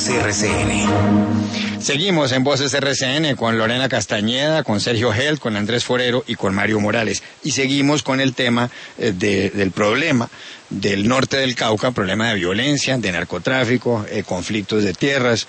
RCN. Seguimos en Voces RCN con Lorena Castañeda, con Sergio Held, con Andrés Forero y con Mario Morales. Y seguimos con el tema del problema del norte del Cauca, problema de violencia, de narcotráfico, conflictos de tierras,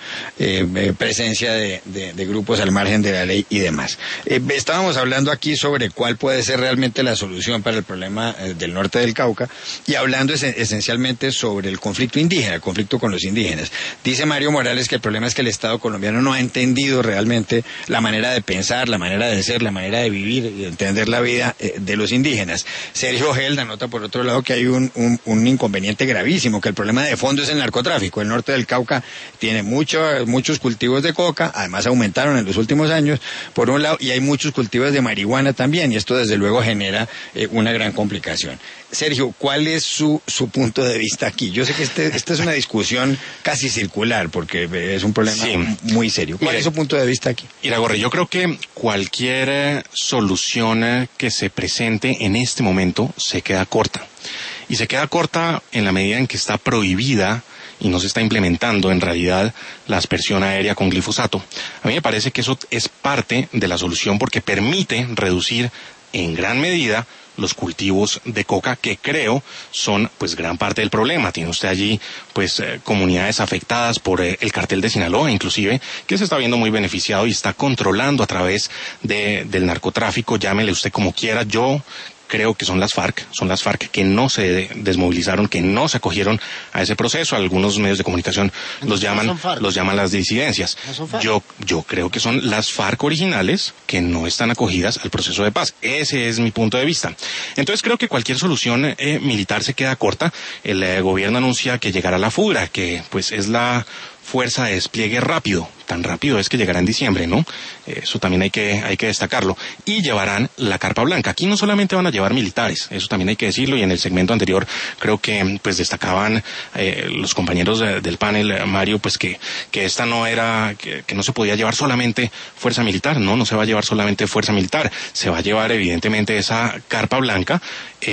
presencia de grupos al margen de la ley y demás. Estábamos hablando aquí sobre cuál puede ser realmente la solución para el problema del norte del Cauca y hablando esencialmente sobre el conflicto indígena, el conflicto con los indígenas. Dice Mario Morales que el problema es que el Estado colombiano no ha entendido realmente la manera de pensar, la manera de ser, la manera de vivir y de entender la vida de los indígenas. Sergio Held anota por otro lado que hay un inconveniente gravísimo, que el problema de fondo es el narcotráfico. El norte del Cauca tiene muchos cultivos de coca, además aumentaron en los últimos años, por un lado, y hay muchos cultivos de marihuana también, y esto desde luego genera una gran complicación. Sergio, ¿cuál es su punto de vista aquí? Yo sé que esta es una discusión casi circular, porque es un problema muy serio. ¿Cuál es su punto de vista aquí? Iragorri, yo creo que cualquier solución que se presente en este momento se queda corta. Y se queda corta en la medida en que está prohibida y no se está implementando en realidad la aspersión aérea con glifosato. A mí me parece que eso es parte de la solución porque permite reducir en gran medida los cultivos de coca, que creo son pues gran parte del problema. Tiene usted allí pues comunidades afectadas por el cartel de Sinaloa, inclusive, que se está viendo muy beneficiado y está controlando a través del narcotráfico, llámele usted como quiera. Yo creo que son las FARC que no se desmovilizaron, que no se acogieron a ese proceso. Algunos medios de comunicación los llaman las disidencias. Yo creo que son las FARC originales que no están acogidas al proceso de paz. Ese es mi punto de vista. Entonces creo que cualquier solución militar se queda corta. El gobierno anuncia que llegará la FUGRA, que pues es la fuerza de despliegue rápido. Tan rápido es que llegará en diciembre, ¿no? Eso también hay que destacarlo. Y llevarán la carpa blanca. Aquí no solamente van a llevar militares, eso también hay que decirlo, y en el segmento anterior creo que pues destacaban los compañeros del panel, Mario, pues que esta no era, que no se podía llevar solamente fuerza militar, no se va a llevar solamente fuerza militar, se va a llevar evidentemente esa carpa blanca.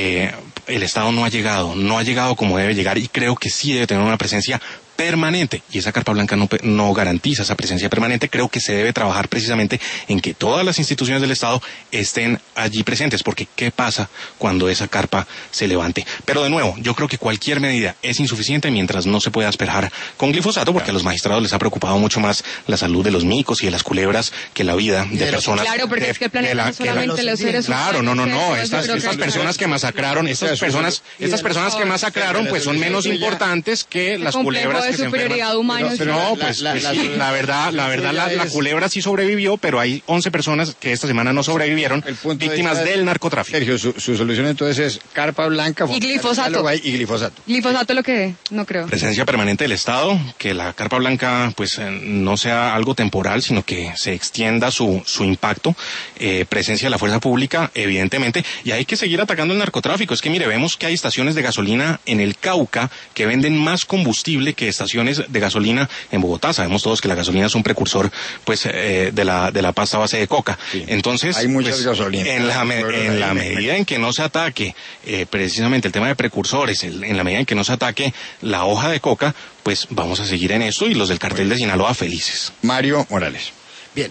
El Estado no ha llegado como debe llegar, y creo que sí debe tener una presencia permanente, y esa carpa blanca no garantiza esa presencia permanente. Creo que se debe trabajar precisamente en que todas las instituciones del Estado estén allí presentes, porque ¿qué pasa cuando esa carpa se levante? Pero de nuevo, yo creo que cualquier medida es insuficiente mientras no se pueda asperjar con glifosato, porque a los magistrados les ha preocupado mucho más la salud de los micos y de las culebras que la vida de personas. Claro, porque es que el planeta no solamente los seres humanos. Claro, no, estas personas que masacraron, que masacraron, pues son menos importantes que las culebras de superioridad humana. La verdad, la culebra sí sobrevivió, pero hay 11 personas que esta semana no sobrevivieron, víctimas del narcotráfico. Sergio, su solución entonces es carpa blanca y glifosato. Glifosato lo que no creo. Presencia permanente del Estado, que la carpa blanca pues no sea algo temporal, sino que se extienda su impacto, presencia de la fuerza pública, evidentemente, y hay que seguir atacando el narcotráfico. Es que mire, vemos que hay estaciones de gasolina en el Cauca que venden más combustible que estaciones de gasolina en Bogotá. Sabemos todos que la gasolina es un precursor pues de la pasta base de coca. Sí. Entonces, hay muchas gasolinas. En la medida en que no se ataque precisamente el tema de precursores, en la medida en que no se ataque la hoja de coca, pues vamos a seguir en esto, y los del cartel de Sinaloa felices. Mario Morales. Bien,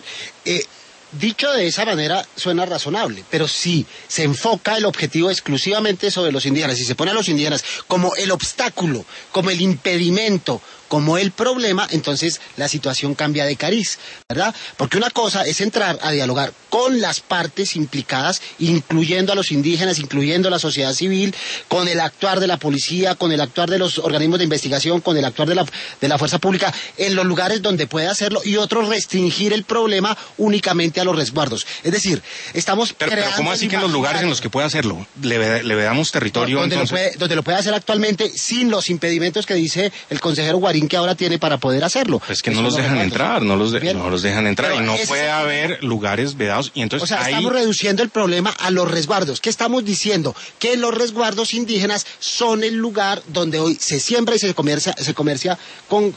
dicho de esa manera suena razonable, pero si se enfoca el objetivo exclusivamente sobre los indígenas, si se pone a los indígenas como el obstáculo, como el impedimento, como el problema, entonces la situación cambia de cariz, ¿verdad? Porque una cosa es entrar a dialogar con las partes implicadas, incluyendo a los indígenas, incluyendo a la sociedad civil, con el actuar de la policía, con el actuar de los organismos de investigación, con el actuar de la fuerza pública, en los lugares donde puede hacerlo, y otro restringir el problema únicamente a los resguardos. Es decir, estamos pero ¿cómo así que en los lugares en los que puede hacerlo? ¿Le damos territorio? Donde lo puede hacer actualmente, sin los impedimentos que dice el consejero Guarín que ahora tiene para poder hacerlo. Pues que no los dejan entrar, no los dejan entrar, pero y no puede haber lugares vedados, y entonces estamos reduciendo el problema a los resguardos. ¿Qué estamos diciendo? Que los resguardos indígenas son el lugar donde hoy se siembra y se comercia con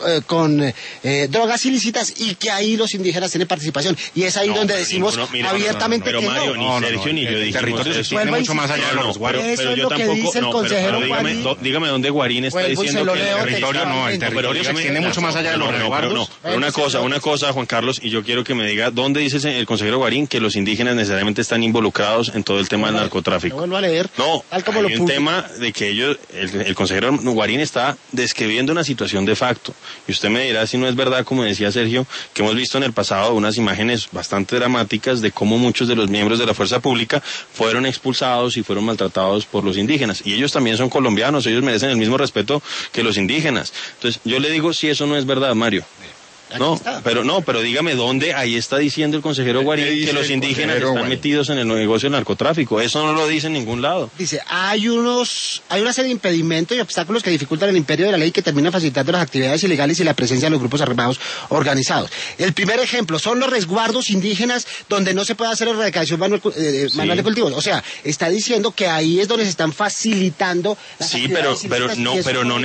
drogas ilícitas, y que ahí los indígenas tienen participación, y es ahí donde decimos abiertamente que Mario, ni Sergio ni yo el territorio se extiende mucho más allá de los resguardos. Pero yo tampoco, dígame dónde Guarín está diciendo que el territorio territorio se extiende mucho más allá de los resguardos. Pero una cosa, Juan Carlos, y yo quiero que me diga, ¿dónde dice el consejero Guarín que los indígenas necesariamente están involucrados en todo el tema del narcotráfico? Lo vuelvo a leer. No, hay un tema de que el consejero Guarín está describiendo una situación de facto. Y usted me dirá si no es verdad, como decía Sergio, que hemos visto en el pasado unas imágenes bastante dramáticas de cómo muchos de los miembros de la fuerza pública fueron expulsados y fueron maltratados por los indígenas. Y ellos también son colombianos, ellos merecen el mismo respeto que los indígenas. Entonces, yo le digo si eso no es verdad, Mario. Pero dígame dónde ahí está diciendo el consejero Guarín que los indígenas están metidos en el negocio del narcotráfico. Eso no lo dice en ningún lado. Dice, hay una serie de impedimentos y obstáculos que dificultan el imperio de la ley, que terminan facilitando las actividades ilegales y la presencia de los grupos armados organizados. El primer ejemplo son los resguardos indígenas, donde no se puede hacer erradicación manual de cultivos. O sea, está diciendo que ahí es donde se están facilitando las actividades ilegales.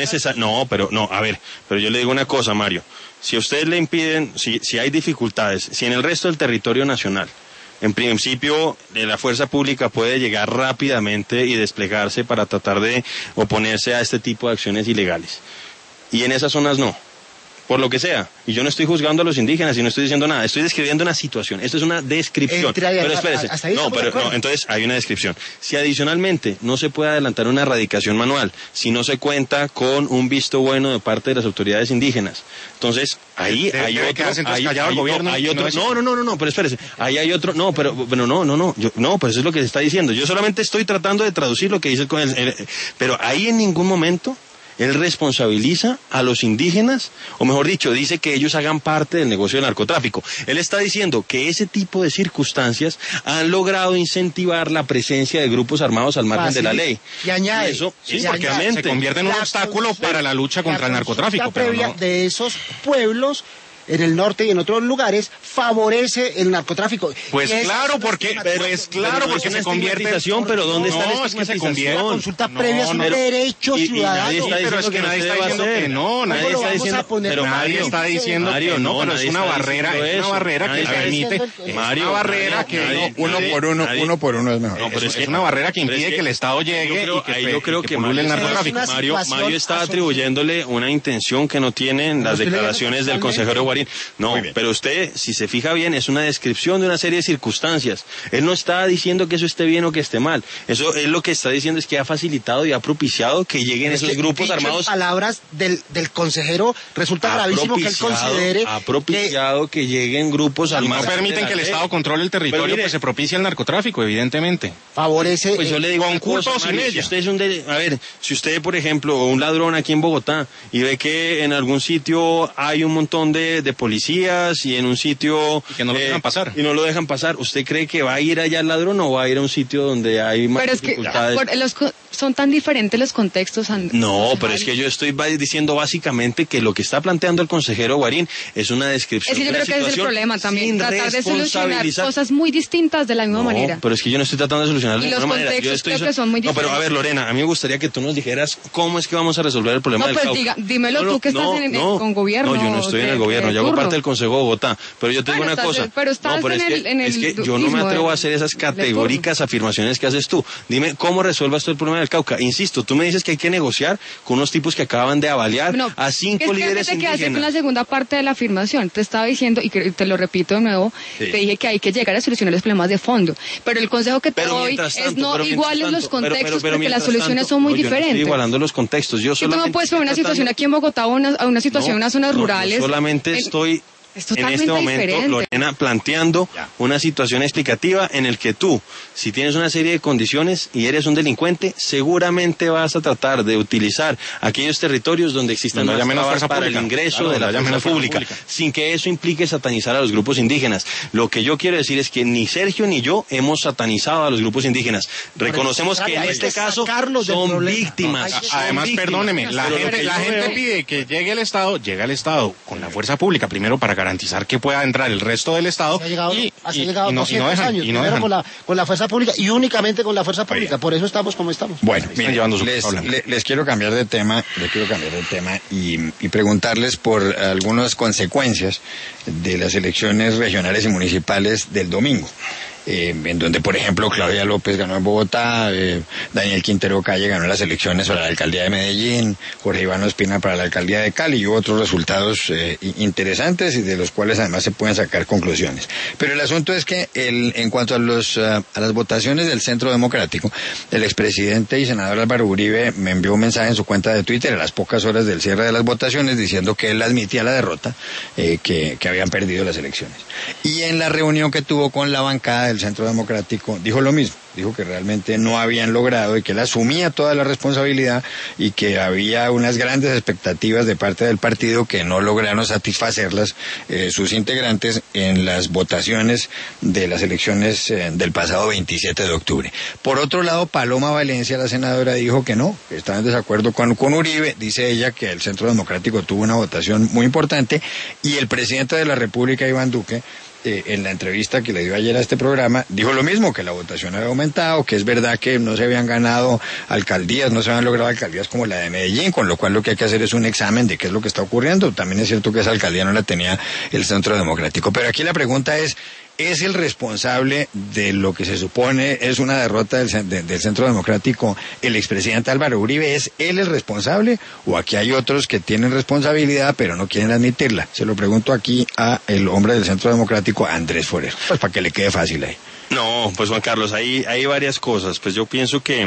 Pero yo le digo una cosa, Mario. Si a ustedes le impiden, si hay dificultades, si en el resto del territorio nacional, en principio la fuerza pública puede llegar rápidamente y desplegarse para tratar de oponerse a este tipo de acciones ilegales. Y en esas zonas no, por lo que sea. Y yo no estoy juzgando a los indígenas y no estoy diciendo nada, estoy describiendo una situación. Esto es una descripción. Pero espérese, entonces hay una descripción. Si adicionalmente no se puede adelantar una erradicación manual, si no se cuenta con un visto bueno de parte de las autoridades indígenas, entonces ahí hay otro, pero espérese, ahí hay otro, pero eso es lo que se está diciendo. Yo solamente estoy tratando de traducir lo que dice pero ahí en ningún momento él responsabiliza a los indígenas, o mejor dicho, dice que ellos hagan parte del negocio del narcotráfico. Él está diciendo que ese tipo de circunstancias han logrado incentivar la presencia de grupos armados al margen de la ley. Y añade, porque se convierte en un obstáculo para la lucha contra el narcotráfico. De esos pueblos en el norte y en otros lugares favorece el narcotráfico. Pues claro, porque se convierte en... Pero ¿dónde está la estigmatización? La consulta previa es un derecho ciudadano. Pero es que nadie está diciendo que no, nadie está diciendo, pero nadie está diciendo que no, pero es una barrera que permite, una barrera que uno por uno es mejor. No, pero es una barrera que impide que el Estado llegue y que yo creo que pulule el narcotráfico. Mario está atribuyéndole una intención que no tiene en las declaraciones del consejero Guarín. No, pero usted, si se fija bien, es una descripción de una serie de circunstancias. Él no está diciendo que eso esté bien o que esté mal. Eso él lo que está diciendo es que ha facilitado y ha propiciado que lleguen esos grupos armados. Palabras del consejero, resulta gravísimo que él considere. Ha propiciado que lleguen grupos armados. No permiten que el Estado controle el territorio, pues se propicia el narcotráfico, evidentemente. Favorece. Pues yo le digo, con culpa o sin ella. Si usted, por ejemplo, un ladrón aquí en Bogotá y ve que en algún sitio hay un montón de policías y en un sitio y que no lo dejan pasar. Y no lo dejan pasar, ¿usted cree que va a ir allá el ladrón o va a ir a un sitio donde hay más dificultades? Pero es que son tan diferentes los contextos. No, pero es que yo estoy diciendo básicamente que lo que está planteando el consejero Guarín es una descripción. Es que yo creo que ese es el problema también, tratar de solucionar cosas muy distintas de la misma manera. Pero es que yo no estoy tratando de solucionar de la misma manera. Y los contextos creo que son muy diferentes. No, pero a ver, Lorena, a mí me gustaría que tú nos dijeras cómo es que vamos a resolver el problema del Cauca. Dímelo tú que estás con gobierno. No, yo no estoy en el gobierno, yo hago parte del Consejo de Bogotá, pero yo te digo una cosa. Es que yo no me atrevo a hacer esas categóricas afirmaciones que haces tú. Dime cómo resuelvas tú el problema del Cauca. Insisto, tú me dices que hay que negociar con unos tipos que acaban de avaliar a 5 líderes indígenas. Con la segunda parte de la afirmación, te estaba diciendo, y te lo repito de nuevo, te dije que hay que llegar a solucionar los problemas de fondo. Pero el consejo que te doy es no iguales los contextos, porque las soluciones son muy diferentes. Yo no estoy igualando los contextos. Tú no puedes poner una situación aquí en Bogotá o una situación en unas zonas rurales. Solamente estoy en este momento, Lorena, planteando una situación explicativa en el que tú, si tienes una serie de condiciones y eres un delincuente, seguramente vas a tratar de utilizar aquellos territorios donde existan más trabas para el ingreso de la fuerza pública, sin que eso implique satanizar a los grupos indígenas. Lo que yo quiero decir es que ni Sergio ni yo hemos satanizado a los grupos indígenas. Reconocemos que en este caso son víctimas. Además, perdóneme, la gente pide que llegue el Estado con la fuerza pública, primero para garantizar que pueda entrar el resto del Estado y no dejan. Con la fuerza pública y únicamente con la fuerza pública. Por eso estamos como estamos. Bueno, les quiero cambiar de tema, y preguntarles por algunas consecuencias de las elecciones regionales y municipales del domingo. en donde, por ejemplo, Claudia López ganó en Bogotá, Daniel Quintero Calle ganó las elecciones para la alcaldía de Medellín, Jorge Iván Ospina para la alcaldía de Cali, y otros resultados interesantes y de los cuales además se pueden sacar conclusiones. Pero el asunto es que en cuanto a las votaciones del Centro Democrático, el expresidente y senador Álvaro Uribe me envió un mensaje en su cuenta de Twitter a las pocas horas del cierre de las votaciones diciendo que él admitía la derrota, que habían perdido las elecciones. Y en la reunión que tuvo con la bancada del Centro Democrático dijo lo mismo, dijo que realmente no habían logrado y que él asumía toda la responsabilidad y que había unas grandes expectativas de parte del partido que no lograron satisfacerlas sus integrantes en las votaciones de las elecciones del pasado 27 de octubre. Por otro lado, Paloma Valencia, la senadora, dijo que no, que estaba en desacuerdo con Uribe. Dice ella que el Centro Democrático tuvo una votación muy importante y el presidente de la República, Iván Duque, en la entrevista que le dio ayer a este programa, dijo lo mismo, que la votación había aumentado, que es verdad que no se habían ganado alcaldías, no se habían logrado alcaldías como la de Medellín, con lo cual lo que hay que hacer es un examen de qué es lo que está ocurriendo. También es cierto que esa alcaldía no la tenía el Centro Democrático. Pero aquí la pregunta ¿es el responsable de lo que se supone es una derrota del Centro Democrático el expresidente Álvaro Uribe? ¿Es él el responsable o aquí hay otros que tienen responsabilidad pero no quieren admitirla? Se lo pregunto aquí a el hombre del Centro Democrático, Andrés Forero, pues para que le quede fácil ahí. No, pues Juan Carlos, hay varias cosas. Pues yo pienso que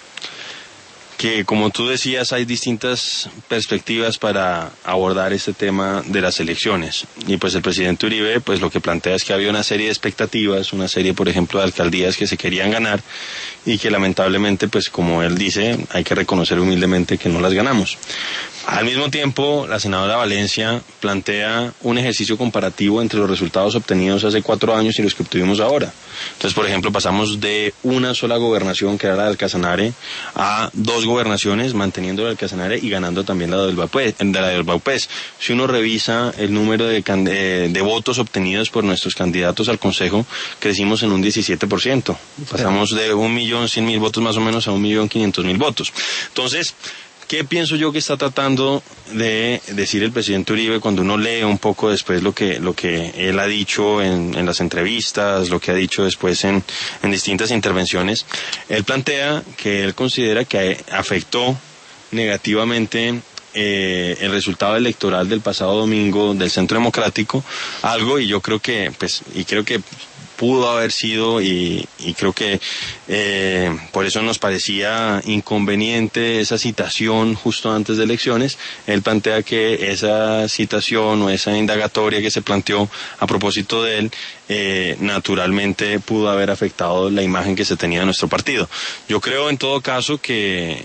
como tú decías, hay distintas perspectivas para abordar este tema de las elecciones. Y pues el presidente Uribe, pues lo que plantea es que había una serie de expectativas, una serie, por ejemplo, de alcaldías que se querían ganar y que lamentablemente, pues como él dice, hay que reconocer humildemente que no las ganamos. Al mismo tiempo, la senadora Valencia plantea un ejercicio comparativo entre los resultados obtenidos hace 4 años y los que obtuvimos ahora. Entonces, por ejemplo, pasamos de una sola gobernación, que era la del Casanare, a 2 gobernaciones, manteniendo la del Casanare y ganando también la del Baupés. Si uno revisa el número de votos obtenidos por nuestros candidatos al Consejo, crecimos en un 17%. Pasamos de 1.100.000 votos más o menos a 1.500.000 votos. Entonces, ¿qué pienso yo que está tratando de decir el presidente Uribe cuando uno lee un poco después lo que él ha dicho en las entrevistas, lo que ha dicho después en distintas intervenciones? Él plantea que él considera que afectó negativamente el resultado electoral del pasado domingo del Centro Democrático, algo, y yo creo que pudo haber sido y creo que por eso nos parecía inconveniente esa citación justo antes de elecciones. Él plantea que esa citación o esa indagatoria que se planteó a propósito de él naturalmente pudo haber afectado la imagen que se tenía de nuestro partido. Yo creo en todo caso que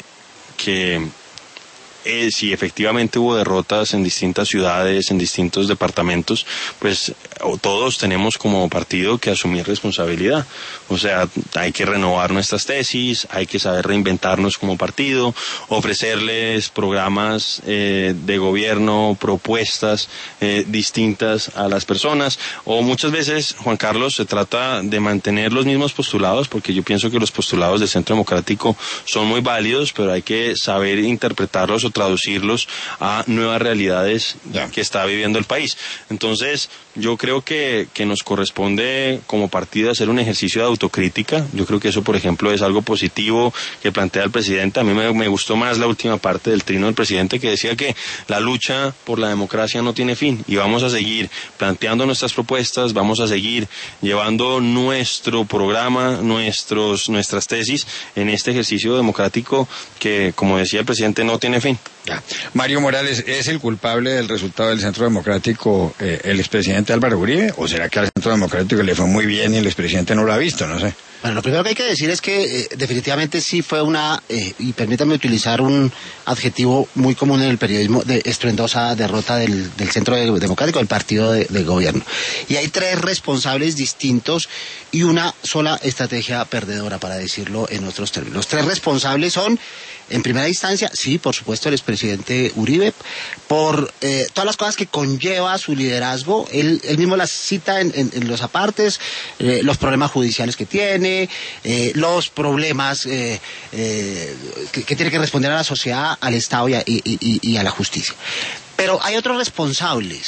si efectivamente hubo derrotas en distintas ciudades, en distintos departamentos, pues todos tenemos como partido que asumir responsabilidad. O sea, hay que renovar nuestras tesis, hay que saber reinventarnos como partido, ofrecerles programas de gobierno, propuestas distintas a las personas. O muchas veces, Juan Carlos, se trata de mantener los mismos postulados, porque yo pienso que los postulados del Centro Democrático son muy válidos, pero hay que saber interpretarlos o traducirlos a nuevas realidades que está viviendo el país. Entonces, yo creo que nos corresponde como partido hacer un ejercicio de autocrítica. Yo creo que eso, por ejemplo, es algo positivo que plantea el presidente. A mí me gustó más la última parte del trino del presidente, que decía que la lucha por la democracia no tiene fin y vamos a seguir planteando nuestras propuestas, vamos a seguir llevando nuestro programa, nuestras tesis en este ejercicio democrático que, como decía el presidente, no tiene fin. Ya. Mario Morales, ¿es el culpable del resultado del Centro Democrático el expresidente Álvaro Uribe? ¿O será que al Centro Democrático le fue muy bien y el expresidente no lo ha visto? No sé. Bueno, lo primero que hay que decir es que definitivamente sí fue y permítanme utilizar un adjetivo muy común en el periodismo, de estruendosa derrota del Centro Democrático, del partido de gobierno. Y hay 3 responsables distintos y una sola estrategia perdedora, para decirlo en otros términos. Los 3 responsables son, en primera instancia, sí, por supuesto, el expresidente Uribe, por todas las cosas que conlleva su liderazgo. Él mismo las cita en los apartes, los problemas judiciales que tiene, los problemas que tiene que responder a la sociedad, al Estado y a la justicia. Pero hay otros responsables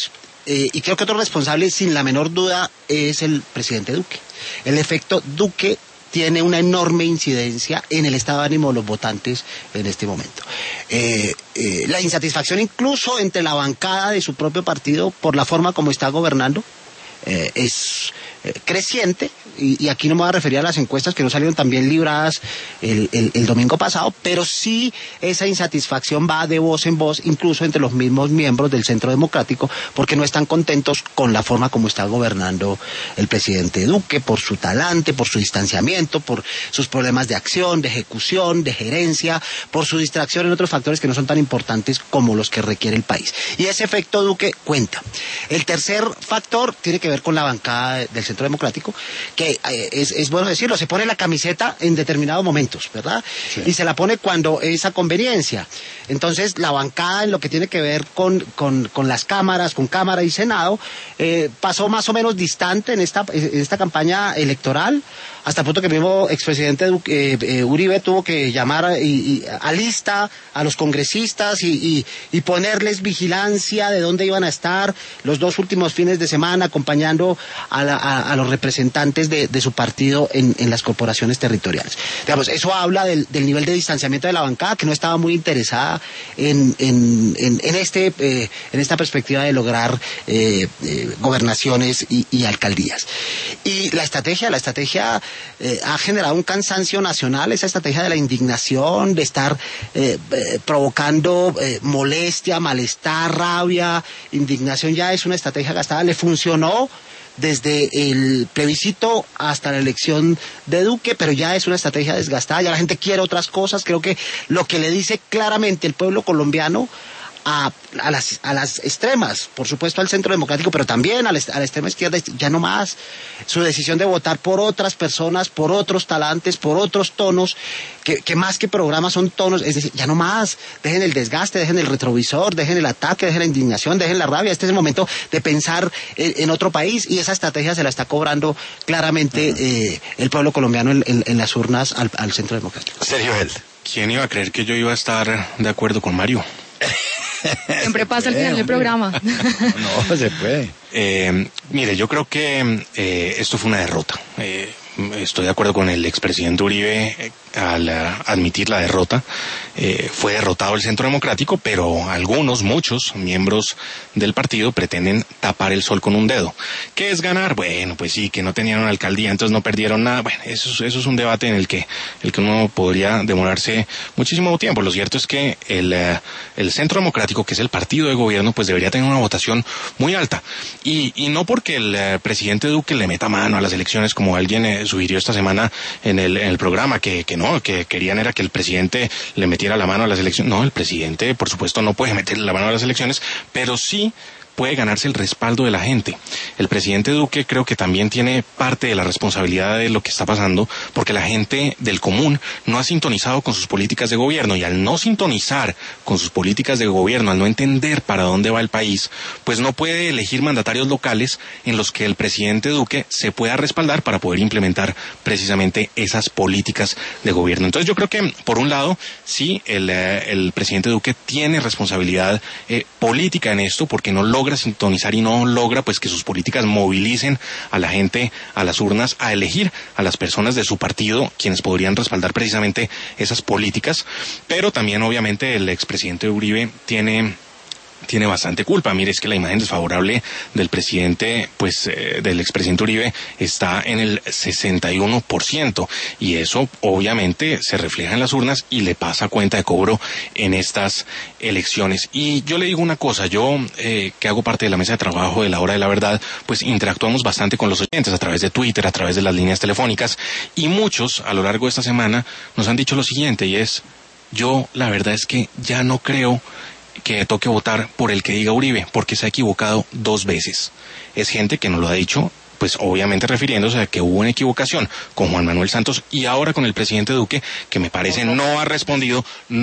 y creo que otro responsable, sin la menor duda, es el presidente Duque. El efecto Duque tiene una enorme incidencia en el estado de ánimo de los votantes en este momento. La insatisfacción incluso entre la bancada de su propio partido por la forma como está gobernando es creciente, y aquí no me voy a referir a las encuestas que no salieron tan bien libradas el domingo pasado, pero sí esa insatisfacción va de voz en voz, incluso entre los mismos miembros del Centro Democrático, porque no están contentos con la forma como está gobernando el presidente Duque, por su talante, por su distanciamiento, por sus problemas de acción, de ejecución, de gerencia, por su distracción en otros factores que no son tan importantes como los que requiere el país. Y ese efecto Duque cuenta. El tercer factor tiene que ver con la bancada del Centro Democrático, que es bueno decirlo, se pone la camiseta en determinados momentos, ¿verdad? Sí. Y se la pone cuando es a conveniencia. Entonces, la bancada en lo que tiene que ver con las cámaras, con Cámara y Senado, pasó más o menos distante en esta campaña electoral, hasta el punto que el mismo expresidente Uribe tuvo que llamar a lista a los congresistas y ponerles vigilancia de dónde iban a estar los 2 últimos fines de semana, acompañando a los representantes de su partido en las corporaciones territoriales. Digamos, eso habla del nivel de distanciamiento de la bancada, que no estaba muy interesada en esta perspectiva de lograr gobernaciones y alcaldías. Y la estrategia ha generado un cansancio nacional, esa estrategia de la indignación, de estar provocando molestia, malestar, rabia. Indignación ya es una estrategia gastada, le funcionó desde el plebiscito hasta la elección de Duque, pero ya es una estrategia desgastada, ya la gente quiere otras cosas. Creo que lo que le dice claramente el pueblo colombiano a las extremas, por supuesto al Centro Democrático, pero también a la extrema izquierda, ya no más. Su decisión de votar por otras personas, por otros talantes, por otros tonos, que más que programas son tonos, es decir, ya no más. Dejen el desgaste, dejen el retrovisor, dejen el ataque, dejen la indignación, dejen la rabia. Este es el momento de pensar en otro país, y esa estrategia se la está cobrando claramente el pueblo colombiano en las urnas al Centro Democrático. Sergio Held. ¿Quién iba a creer que yo iba a estar de acuerdo con Mario? Siempre pasa al final del programa. No, se puede. Mire, yo creo que esto fue una derrota. Estoy de acuerdo con el expresidente Uribe al admitir la derrota. Fue derrotado el Centro Democrático, pero muchos miembros del partido pretenden tapar el sol con un dedo. ¿Qué es ganar? Bueno, pues sí, que no tenían una alcaldía, entonces no perdieron nada. Bueno, eso es un debate en el que uno podría demorarse muchísimo tiempo. Lo cierto es que el Centro Democrático, que es el partido de gobierno, pues debería tener una votación muy alta. Y no porque el presidente Duque le meta mano a las elecciones, como alguien sugirió esta semana en el programa, que querían era que el presidente le metiera la mano a las elecciones. No, el presidente, por supuesto, no puede meterle la mano a las elecciones, pero sí puede ganarse el respaldo de la gente. El presidente Duque creo que también tiene parte de la responsabilidad de lo que está pasando, porque la gente del común no ha sintonizado con sus políticas de gobierno, y al no sintonizar con sus políticas de gobierno, al no entender para dónde va el país, pues no puede elegir mandatarios locales en los que el presidente Duque se pueda respaldar para poder implementar precisamente esas políticas de gobierno. Entonces yo creo que, por un lado, sí, el presidente Duque tiene responsabilidad política en esto, porque no logra sintonizar y no logra pues que sus políticas movilicen a la gente a las urnas a elegir a las personas de su partido, quienes podrían respaldar precisamente esas políticas. Pero también obviamente el expresidente Uribe tiene bastante culpa. Mire, es que la imagen desfavorable del presidente, del expresidente Uribe, está en el 61%, y eso obviamente se refleja en las urnas y le pasa cuenta de cobro en estas elecciones. Y yo le digo una cosa, yo que hago parte de la mesa de trabajo de La Hora de la Verdad, pues interactuamos bastante con los oyentes a través de Twitter, a través de las líneas telefónicas, y muchos a lo largo de esta semana nos han dicho lo siguiente, y es: yo la verdad es que ya no creo que toque votar por el que diga Uribe, porque se ha equivocado 2 veces. Es gente que nos lo ha dicho, pues obviamente refiriéndose a que hubo una equivocación con Juan Manuel Santos, y ahora con el presidente Duque, que me parece no ha respondido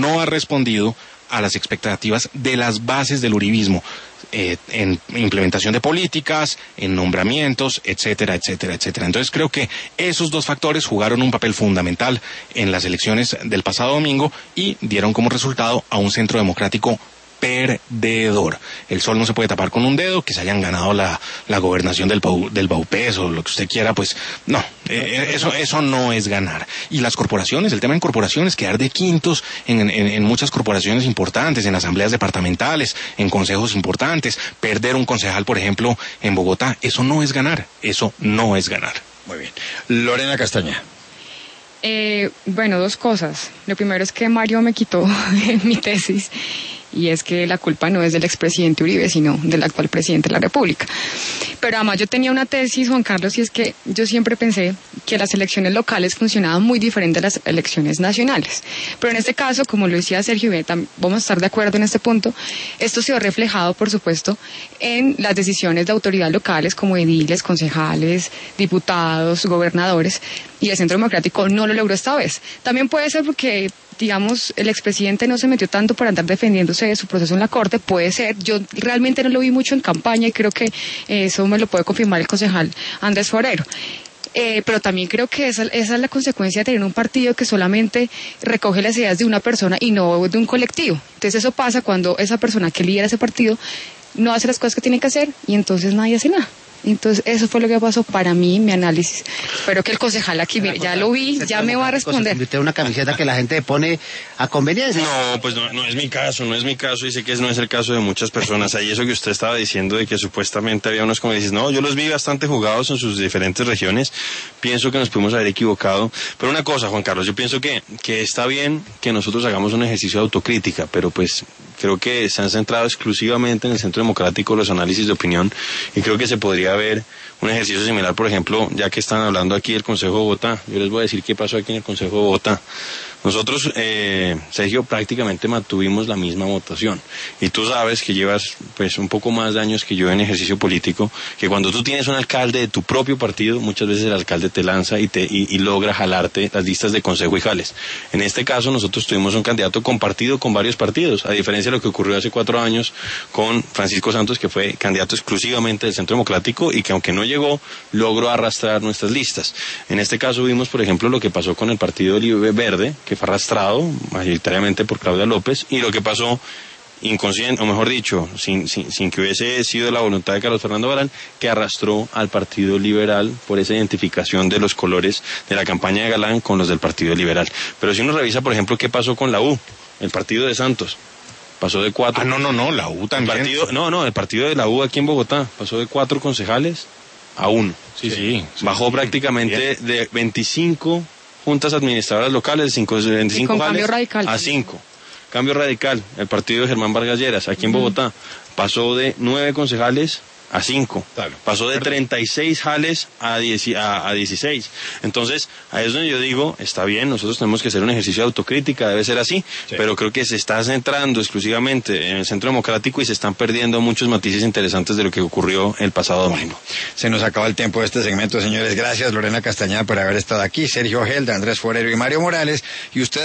a las expectativas de las bases del uribismo, en implementación de políticas, en nombramientos, etcétera, etcétera, etcétera. Entonces creo que esos 2 factores jugaron un papel fundamental en las elecciones del pasado domingo y dieron como resultado a un Centro Democrático perdedor. El sol no se puede tapar con un dedo, que se hayan ganado la gobernación del Baupés o lo que usted quiera, pues no, eso no es ganar. Y las corporaciones, el tema en corporaciones, quedar de quintos en muchas corporaciones importantes, en asambleas departamentales, en consejos importantes, perder un concejal, por ejemplo, en Bogotá, eso no es ganar, eso no es ganar. Muy bien. Lorena Castañeda. Bueno, dos cosas. Lo primero es que Mario me quitó mi tesis, y es que la culpa no es del expresidente Uribe, sino del actual presidente de la República. Pero además yo tenía una tesis, Juan Carlos, y es que yo siempre pensé que las elecciones locales funcionaban muy diferente a las elecciones nacionales. Pero en este caso, como lo decía Sergio, y vamos a estar de acuerdo en este punto, esto se ha reflejado, por supuesto, en las decisiones de autoridades locales como ediles, concejales, diputados, gobernadores, y el Centro Democrático no lo logró esta vez. También puede ser porque, digamos, el expresidente no se metió tanto para andar defendiéndose de su proceso en la Corte, puede ser. Yo realmente no lo vi mucho en campaña y creo que eso me lo puede confirmar el concejal Andrés Forero. Pero también creo que esa es la consecuencia de tener un partido que solamente recoge las ideas de una persona y no de un colectivo. Entonces eso pasa cuando esa persona que lidera ese partido no hace las cosas que tiene que hacer y entonces nadie hace nada. Entonces, eso fue lo que pasó para mí, mi análisis. Espero que el concejal aquí, mire, ya lo vi, ya me va a responder. ¿Usted una camiseta que la gente pone a conveniencia? No, pues no es mi caso, y sé que no es el caso de muchas personas. Ahí eso que usted estaba diciendo de que supuestamente había unos congresistas, no, yo los vi bastante jugados en sus diferentes regiones, pienso que nos pudimos haber equivocado. Pero una cosa, Juan Carlos, yo pienso que está bien que nosotros hagamos un ejercicio de autocrítica, pero pues creo que se han centrado exclusivamente en el Centro Democrático los análisis de opinión, y creo que se podría ver un ejercicio similar, por ejemplo, ya que están hablando aquí del Consejo de Bogotá. Yo les voy a decir qué pasó aquí en el Consejo de Bogotá. Nosotros, Sergio, prácticamente mantuvimos la misma votación. Y tú sabes que llevas pues un poco más de años que yo en ejercicio político, que cuando tú tienes un alcalde de tu propio partido, muchas veces el alcalde te lanza y logra jalarte las listas de consejo y jales. En este caso, nosotros tuvimos un candidato compartido con varios partidos, a diferencia de lo que ocurrió hace 4 años con Francisco Santos, que fue candidato exclusivamente del Centro Democrático y que aunque no llegó, logró arrastrar nuestras listas. En este caso vimos, por ejemplo, lo que pasó con el Partido Verde, que fue arrastrado mayoritariamente por Claudia López, y lo que pasó inconsciente, o mejor dicho, sin que hubiese sido la voluntad de Carlos Fernando Galán, que arrastró al Partido Liberal por esa identificación de los colores de la campaña de Galán con los del Partido Liberal. Pero si uno revisa, por ejemplo, qué pasó con la U, el partido de Santos, pasó de 4... no, la U también. El partido de la U aquí en Bogotá pasó de 4 concejales a 1. Sí. Bajó prácticamente de 25 juntas administradoras locales, 25 jales a 5. Cambio radical, el partido de Germán Vargas Lleras, aquí en Bogotá, pasó de 9 concejales a 5. Claro. Pasó de 36 jales a 16. Entonces, ahí es donde yo digo, está bien, nosotros tenemos que hacer un ejercicio de autocrítica, debe ser así, pero creo que se está centrando exclusivamente en el Centro Democrático y se están perdiendo muchos matices interesantes de lo que ocurrió el pasado domingo. Se nos acaba el tiempo de este segmento, señores. Gracias, Lorena Castañeda, por haber estado aquí, Sergio Gelda, Andrés Forero y Mario Morales. Y usted